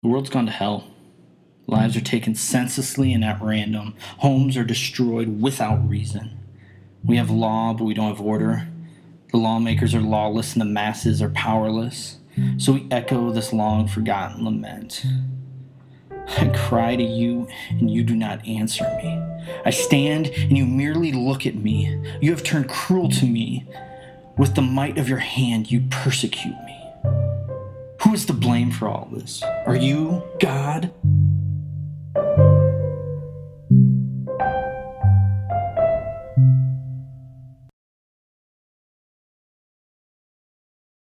The world's gone to hell. Lives are taken senselessly and at random. Homes are destroyed without reason. We have law, but we don't have order. The lawmakers are lawless and the masses are powerless. So we echo this long forgotten lament. I cry to you, and you do not answer me. I stand, and you merely look at me. You have turned cruel to me. With the might of your hand, you persecute me. Who is to blame for all this? Are you, God?